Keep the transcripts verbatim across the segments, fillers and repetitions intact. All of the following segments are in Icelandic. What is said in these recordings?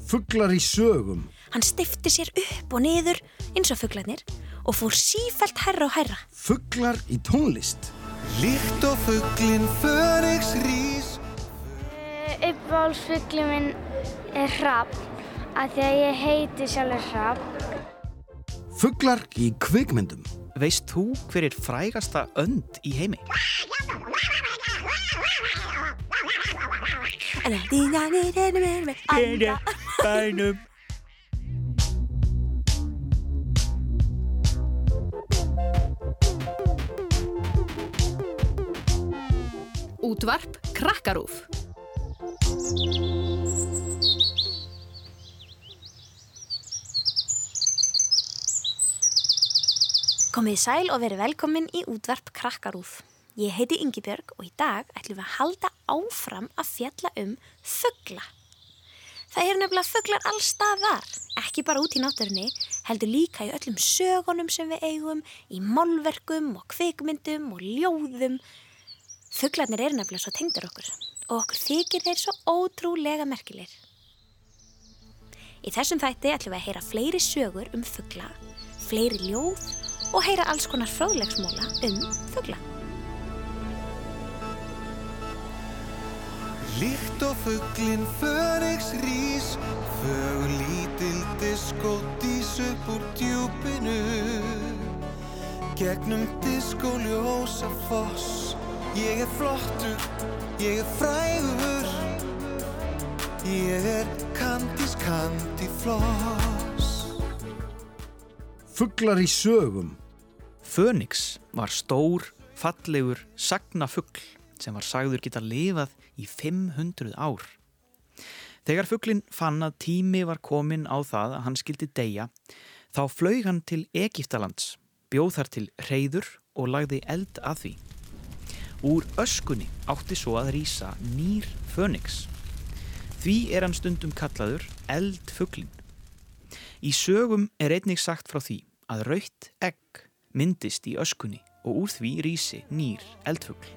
Fuglar í sögum. Hann steypti sér upp og niður eins og fuglarnir og fór sífellt hærra og hærra. Fuglar í tónlist. Líkt og fuglinn Fönix rís. Uppáhaldsfuglinn minn er hrafn, af því að ég heiti sjálfur hrafn. Fuglar í kvikmyndum. Veist þú hver er frægasta önd í heimi? Bænum. Útvarp Krakkarúf. Komið sæl og verið velkomin í útvarp Krakkarúf. Ég heiti Ingibjörg og í dag ætlum við að halda áfram að fjalla um fugla. Það eru nefnilega fuglar alls staðar, ekki bara út í náttúrunni, heldur líka í öllum sögunum sem við eigum, í málverkum og kvikmyndum og ljóðum. Fuglarnir eru nefnilega svo tengdir okkur og okkur þykir þeir svo ótrúlega merkilegir. Í þessum þætti ætlum við að heyra fleiri sögur um fugla, fleiri ljóð og heyra alls konar fróðleiksmóla um fugla. Líkt og fuglinn Fönix rís, fögur lítil diskódís upp úr djúpinu. Gegnum diskóljósa foss, ég er flottur, ég er frægur. Ég er Kandís Kandífloss. Fuglar í sögum. Fönix var stór, fallegur sagnafugl sem var sagður geta lifað í fimm hundruð ár. Þegar fuglinn fann að tími var kominn á það að hann skyldi deyja, þá flaug hann til Egyptalands, bjó þar til hreiður og lagði eld að því. Úr öskunni átti svo að rísa nýr Fönix. Því er hann stundum kallaður eldfuglinn. Í sögum er einnig sagt frá því að rautt egg myndist í öskunni og úr því rísi nýr eldfugl.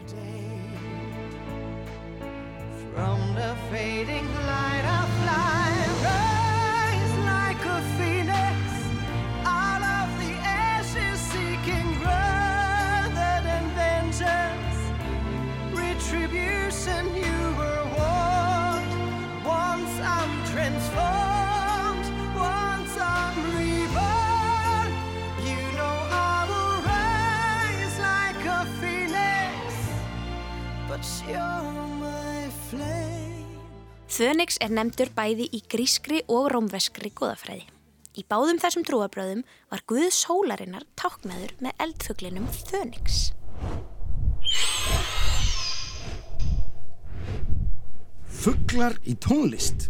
From the fading light I fly, rise like a phoenix, out of the ashes seeking rather than vengeance, retribution you were warned, once I'm transformed, once I'm reborn, you know I will rise like a phoenix, but you're Fönix er nefndur bæði í grískri og rómverskri goðafræði. Í báðum þessum trúarbrögðum var guð sólarinnar táknaður með eldfuglinum Fönix. Fuglar í tónlist.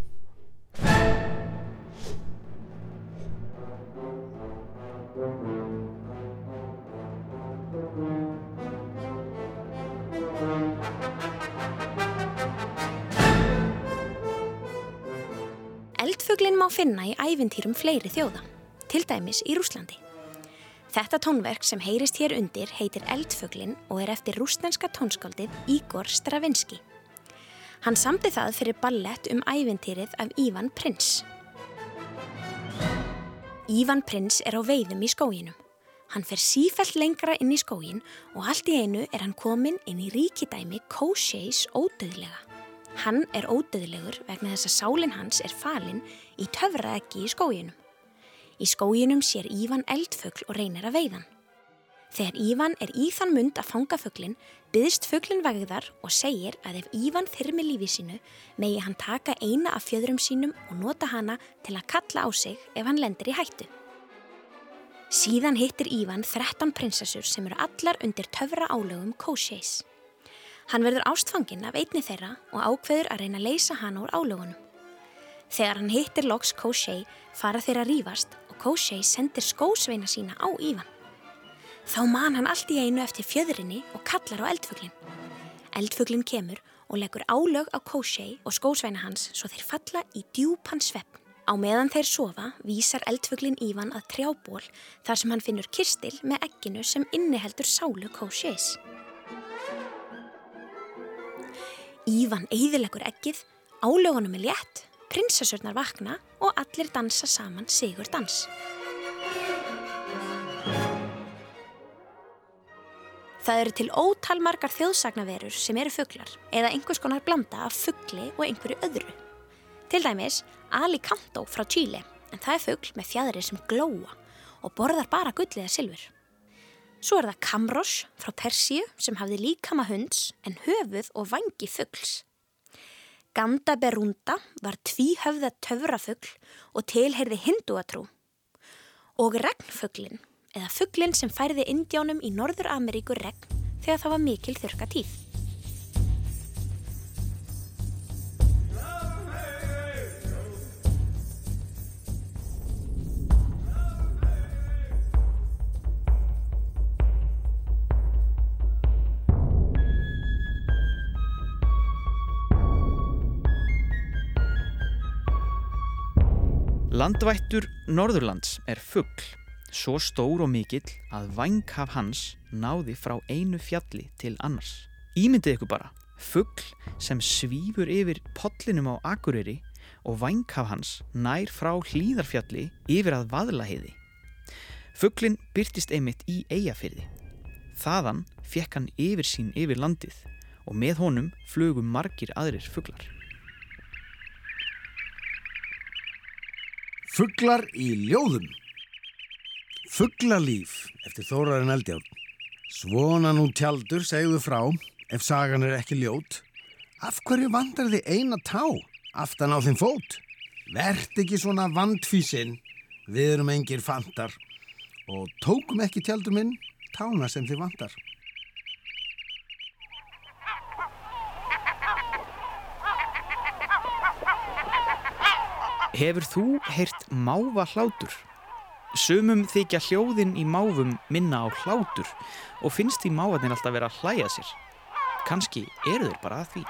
Eldfuglinn má finna í ævintýrum fleiri þjóða, til dæmis í Rússlandi. Þetta tónverk sem heyrist hér undir heitir Eldfuglinn og er eftir rússneska tónskáldið Igor Stravinsky. Hann samdi það fyrir ballett um ævintýrið af Ivan Prins. Ivan Prins er á veiðum í skóginum. Hann fer sífellt lengra inn í skógin og allt í einu er hann kominn inn í ríkidæmi Kósheis ódauðlega. Hann er ódauðlegur vegna þess að sálin hans er falin í töfraeggi í skóginum. Í skóginum sér Ívan eldfugl og reynir að veiða hann. Þegar Ívan er í þann mund að fanga fuglinn, biðst fuglinn vægðar og segir að ef Ívan þyrmi lífi sínu, megi hann taka eina af fjöðrum sínum og nota hana til að kalla á sig ef hann lendir í hættu. Síðan hittir Ívan þrettán prinsessur sem eru allar undir töfra álögum Kósheis. Hann verður ástfanginn af einni þeirra og ákveður að reyna að leysa hana úr álögunum. Þegar hann hittir loks Kóshei fara þeir að rífast og Kóshei sendir skósveina sína á Ívan. Þá man hann allt í einu eftir fjöðrinni og kallar á eldfuglinn. Eldfuglinn kemur og leggur álög á Kóshei og skósveina hans svo þeir falla í djúpan svefn. Á meðan þeir sofa vísar eldfuglinn Ívan að trjából þar sem hann finnur kistil með egginu sem inniheldur sálu Kósheis. Ívan eyðileggur eggið, álögunum er létt, Prinsessurnar vakna og allir dansa saman sigurdans. Það eru til ótal margar þjóðsagnaverur sem eru fuglar eða einhvers konar blanda af fugli og einhverju öðru. Til dæmis Alicantó frá Chile, en það er fugl með fjaðrir sem glóa og borðar bara gull eða silfur. Svo er það Camros frá Persíu sem hafði líkama hunds en höfuð og vangi fugls. Gandaberunda var tvíhöfða töfrafugl og tilheyrði hindúatrú. Og regnfuglinn, eða fuglinn sem færði Indjánum í Norður-Ameríku regn þegar það var mikil þurrkatíð. Landvættur Norðurlands er fugl, svo stór og mikill að vænghaf hans náði frá einu fjalli til annars. Ímyndið ykkur bara, fugl sem svífur yfir pollinum á Akureyri og vænghaf hans nær frá Hlíðarfjalli yfir að Vaðlaheiði. Fuglinn birtist einmitt í Eyjafirði. Þaðan fékk hann yfirsýn yfir landið og með honum flugu margir aðrir fuglar. Fuglar í ljóðum. Fuglalíf eftir Þórarinn Eldjárn. Svona nú tjaldur, segðu frá, ef sagan er ekki ljót. Af hverju vandar þið eina tá aftan á þinn fót? Vert ekki svona vandfísinn, við erum engir fantar og tókum ekki tjaldur minn tána sem þið vantar. Hefur þú heyrt máva hlátur? Sumum þykja hljóðin í máfum minna á hlátur og finnst því mávarnir alltaf vera að hlæja sér. Kannski eru þeir bara að því.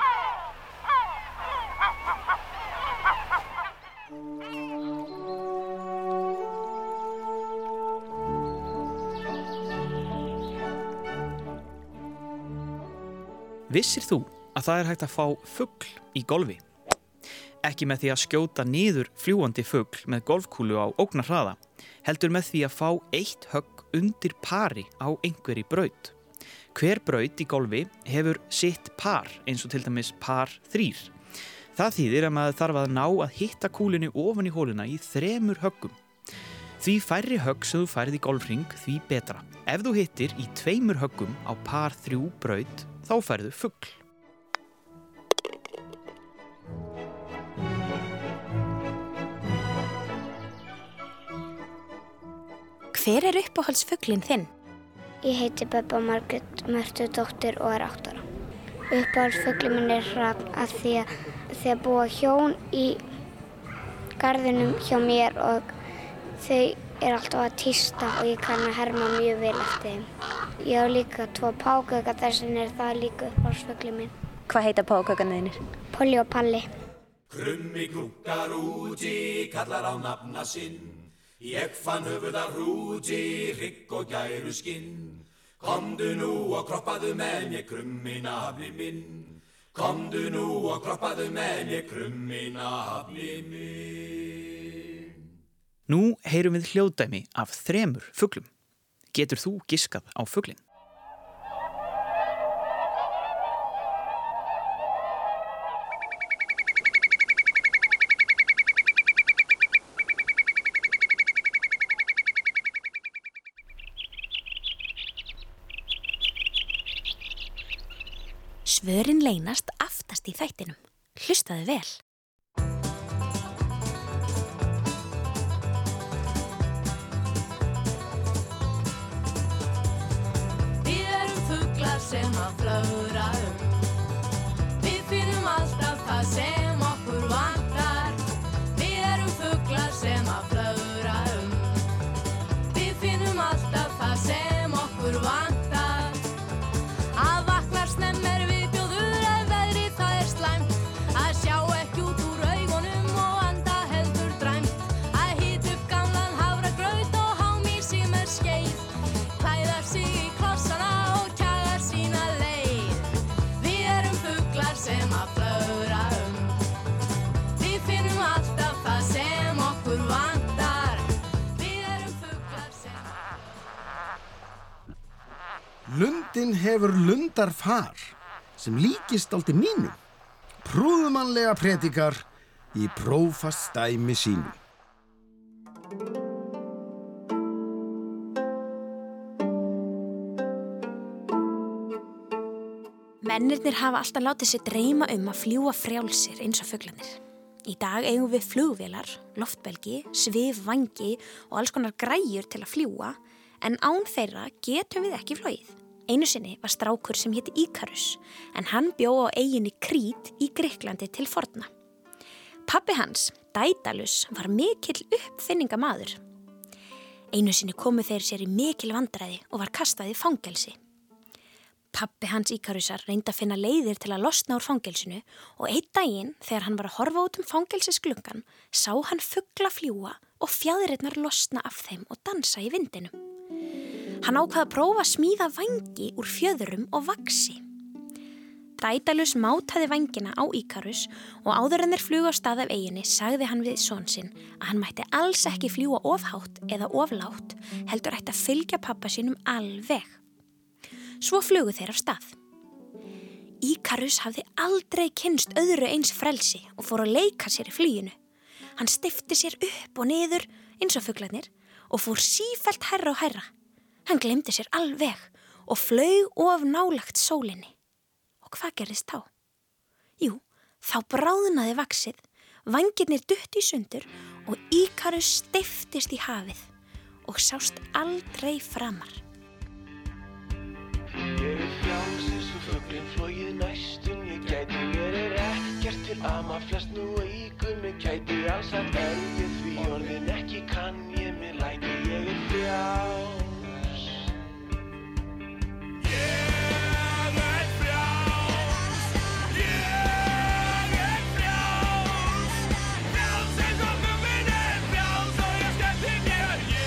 Vissir þú að það er hægt að fá fugl í golfi? Ekki með því að skjóta niður fljúgandi fugl með golfkúlu á ógnarhraða, heldur með því að fá eitt högg undir pari á einhverri braut. Hver braut í golfi hefur sitt par, eins og til dæmis par þrír. Það þýðir að maður þarf að ná að hitta kúlunni ofan í hóluna í þremur höggum. Því færri högg sem þú færð í golfring, því betra. Ef þú hittir í tveimur höggum á par þrjú braut, þá færðu fugl. Hver er uppáhaldsfuglinn þinn? Ég heiti Bebba Margrét Mörtudóttir og er átta ára. Uppáhaldsfuglinn minn er hrafn af því að þeir búa hjón í garðinum hjá mér og þau eru alltaf að tísta og ég kann að herma mjög vel eftir þeim. Ég á líka tvo págauka, þess vegna er það líka uppáhaldsfuglinn minn. Hvað heita págaukarnir þínir? Polly og Palli. Krummi krúkar úti, kallar á nafna sinn. Ég fann höfuðar hrúti, hrygg og gæru skinn. Komdu nú og kroppaðu með mér krummi nafni minn. Komdu nú og kroppaðu með mér krummi nafni minn. Nú heyrum við hljóðdæmi af þremur fuglum. Getur þú giskað á fuglinn? Svörin leynast aftast í þættinum. Hlustaðu vel. Við erum fuglar sem að flögra um. Við finnum alltaf það sem okkur vantar. Við erum fuglar sem að flögra um. Við finnum alltaf það sem okkur vantar. Að vaknar snemmer við fuglinn hefur lundar far sem líkist dálítið mínu. Prúðmannlega predikar í prófastdæmi sínu. Mennirnir hafa alltaf látið sér dreyma um að fljúga frjálsir eins og fuglarnir. Í dag eigum við flugvélar, loftbelgi, svifvangi og alls konar græjur til að fljúga, en án þeirra getum við ekki flogið. Einu sinni var strákur sem héti Íkarus, en hann bjó á eyjunni Krít í Grikklandi til forna. Pabbi hans, Dædalus, var mikill uppfinningamaður. Einu sinni komu þeir sér í mikil vandræði og var kastað í fangelsi. Pabbi hans Íkarusar reyndi að finna leiðir til að losna úr fangelsinu og einn daginn þegar hann var að horfa út um fangelsisgluggan sá hann fugla fljúga og fjaðrirnar losna af þeim og dansa í vindinum. Hann ákvað að prófa að smíða vangi úr fjöðrum og vaxi. Dædalus mátaði vangina á Íkarus og áður en þeir flugu á stað af eyjunni sagði hann við son sinn að hann mætti alls ekki fljúga of hátt eða of lágt, heldur ætti að fylgja pabba sínum alveg. Svo flugu þeir af stað. Íkarus hafði aldrei kynnst öðru eins frelsi og fór að leika sér í fluginu. Hann stifti sér upp og niður eins og fuglarnir og fór sífellt hærra og hærra. Hann gleymdi sér alveg og flaug of nálagt sólinni. Og hvað gerðist þá? Jú, þá bráðnaði vaxið, vangirnir duttu í sundur og Íkarus stiftist í hafið og sást aldrei framar. Ég er frjáls eins og fuglinn flogið næstum ég gæti mér er ekkert til ama flest nú eigur mig gæti alls að er ég því orðin ekki kann ég mér læti ég er frjáls Ég er frjáls Ég er frjáls Frjáls eins og fuglinn er frjáls og ég skemmti mér ég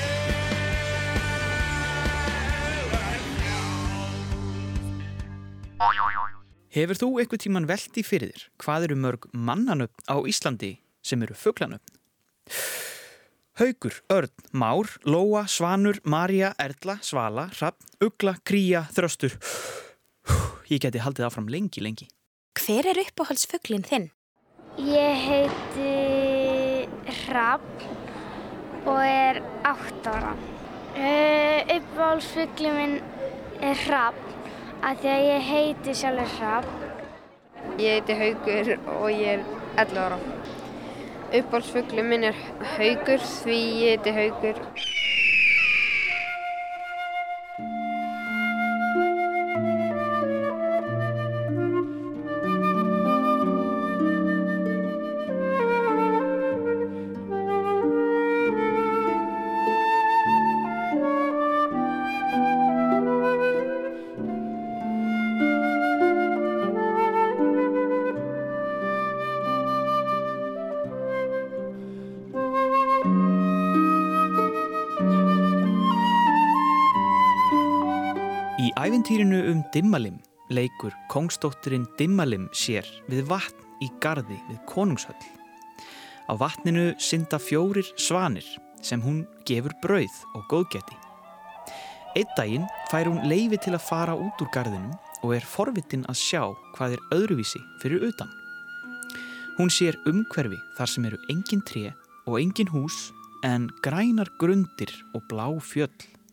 Hefur þú einhvern tímann velt í fyrir þér hvað eru mörg mannanöfn á Íslandi sem eru fuglanöfn? Haukur, Örn, Már, Lóa, Svanur, María, Erla, Svala, Hrafn, Ugla, Kría, Þröstur. Ég geti haldið áfram lengi, lengi. Hver er uppáhaldsfuglinn þinn? Ég heiti Hrafn og er átta ára. Uh, uppáhaldsfuglinn minn er Hrafn. Af því að ég heiti sjálfur Hrafn. Ég heiti Haukur og ég er ellefu ára. Uppáhaldsfuglinn minn er haukur því ég heiti Haukur. Í ævintýrinu um Dimmalim leikur kóngsdóttirin Dimmalim sér við vatn í garði við konungshöll. Á vatninu synda fjórir svanir sem hún gefur brauð og góðgæti. Einn daginn fær hún leyfi til að fara út úr garðinum og er forvitin að sjá hvað er öðruvísi fyrir utan. Hún sér umhverfi þar sem eru engin tré og engin hús en grænar grundir og blá fjöll.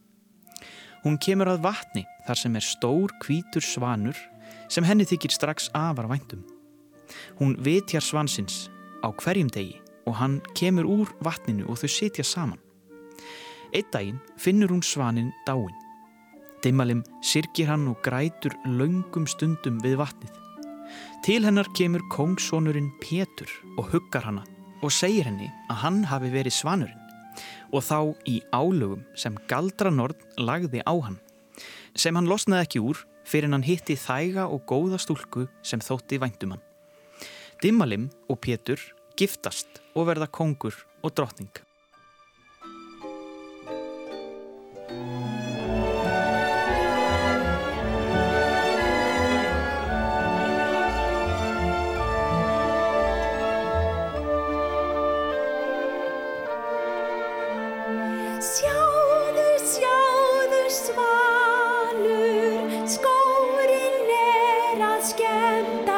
Hún kemur að vatni þar sem er stór hvítur svanur sem henni þykir strax afar væntum. Hún vitjar svansins á hverjum degi og hann kemur úr vatninu og þau sitja saman. Einn daginn finnur hún svaninn dáinn. Dimmalim syrgir hann og grætur löngum stundum við vatnið. Til hennar kemur kóngssonurinn Pétur og huggar hana og segir henni að hann hafi verið svanurinn. Og þá í álögum sem Galdranorn lagði á hann, sem hann losnaði ekki úr fyrir hann hitti þæga og góða stúlku sem þótti væntum hann. Dimmalim og Pétur giftast og verða kóngur og drottning. Sjáðu, sjáðu, svanur, skó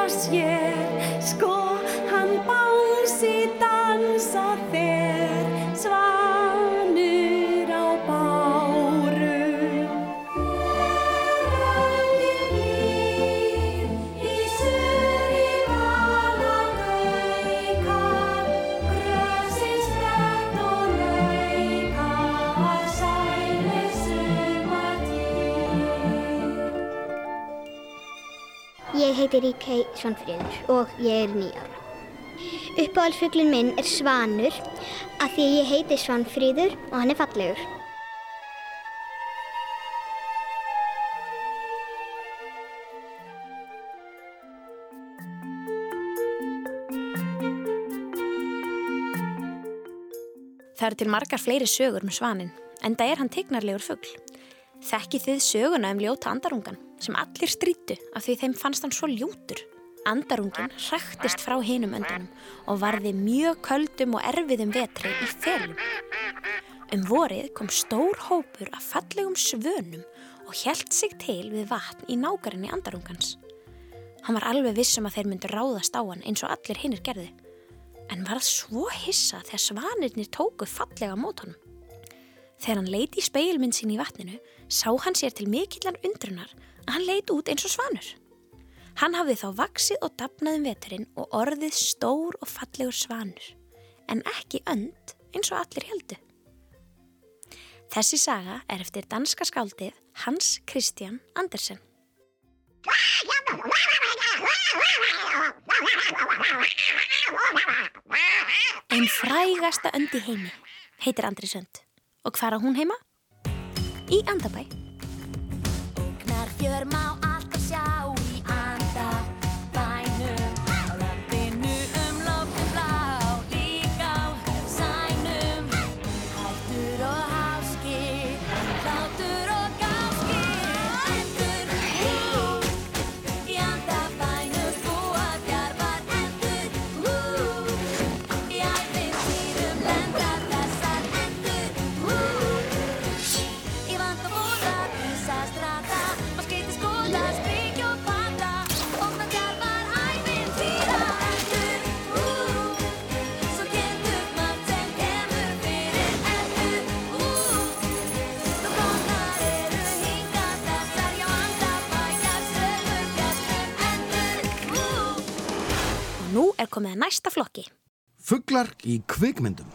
sér, sko hann bánsi dansa þeir, svanur á báru. Verandi líf í suri vala gauka, grösin sprett og lauka, sælir sumartíð. Ég heiti Ríkey Svanfríður og ég er níu ára. Uppáhaldsfuglinn minn er svanur af því að ég heiti Svanfríður og hann er fallegur. Það eru til margar fleiri sögur um svaninn, enda er hann tignarlegur fugl. Þekkið þið söguna um ljóta andarungan sem allir stríddu af því þeim fannst hann svo ljótur. Andarungin hræktist frá hinum öndunum og varði mjög köldum og erfiðum vetri í felum. Um vorið kom stór hópur af fallegum svönum og hélt sig til við vatn í nágrenni andarungans. Hann var alveg viss um að þeir myndu ráðast á hann eins og allir hinir gerðu, en varð svo hissa þegar svanirnir tóku fallega mót honum. Þegar hann leit í spegilmynd sín í vatninu, sá hann sér til mikillar undrunar að hann leit út eins og svanur. Hann hafði þá vaxið og dafnað um veturinn og orðið stór og fallegur svanur, en ekki önd eins og allir héldu. Þessi saga er eftir danska skáldið Hans Christian Andersen. Ein frægasta önd í heimi heitir Andrísönd. Og hvar á hún heima? Í Andabæ. Ógnar fjör má alltaf sjá í Andabænum, á landinu um loftin blá, líka á sænum. Hættur og háski, hlátur og gáski, endur, hú, í Andabænum búa djarfar endur, hú, í ævintýrum lenda þessar endur, hú, í vanda voða, húsa stranda, og skeiti skoða, springja og panda, ógnar djarfar ævintýra endur, hú, svo getur margt sem kemur fyrir endur, hú, nú komnar eru hingað þessar, já Andabæjar sögur fjallum endur, hú. Og nú er komið að næsta flokki. Fuglar í kvikmyndum.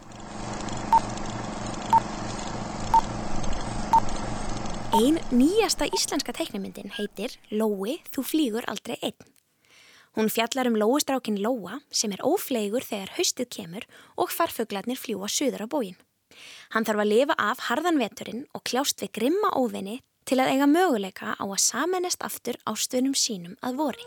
Ein nýjasta íslenska teiknimyndin heitir Lói, þú flýgur aldrei einn. Hún fjallar um lóustrákin Lóa sem er ófleygur þegar haustið kemur og farfuglarnir fljúa suður á bóginn. Hann þarf að lifa af harðan veturinn og kljást við grimma óvini til að eiga möguleika á að sameinast aftur ástvinum sínum að vori.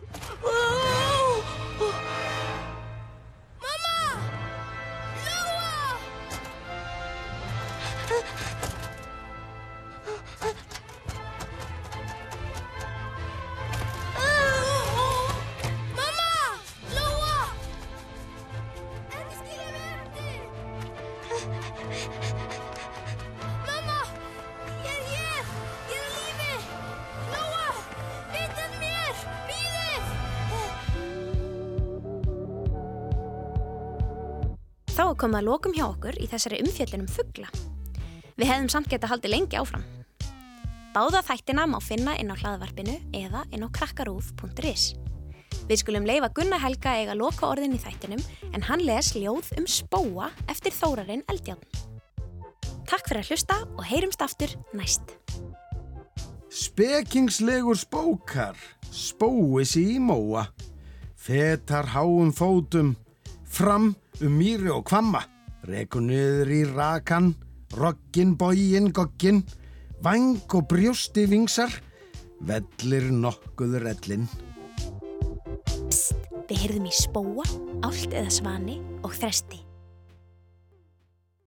Þá er komið að lokum hjá okkur í þessari umfjöllun um fugla. Við hefðum samt geta haldið lengi áfram. Báða þættina má finna inn á hlaðvarpinu eða inn á krakkarúv punktur is. Við skulum leyfa Gunnar Helga eiga loka orðin í þættinum en hann les ljóð um spóa eftir Þórarinn Eldjárn. Takk fyrir að hlusta og heyrumst aftur næst. Spekingslegur spókar, spói sig í móa, fetar háum fótum, fram um mýri og hvamma, rekur niður í rakan, roggin, bogin, goggin, vang og brjósti vingsar, vellir nokkuð rellin. Psst, við heyrðum í spóa, ált eða svani og þresti.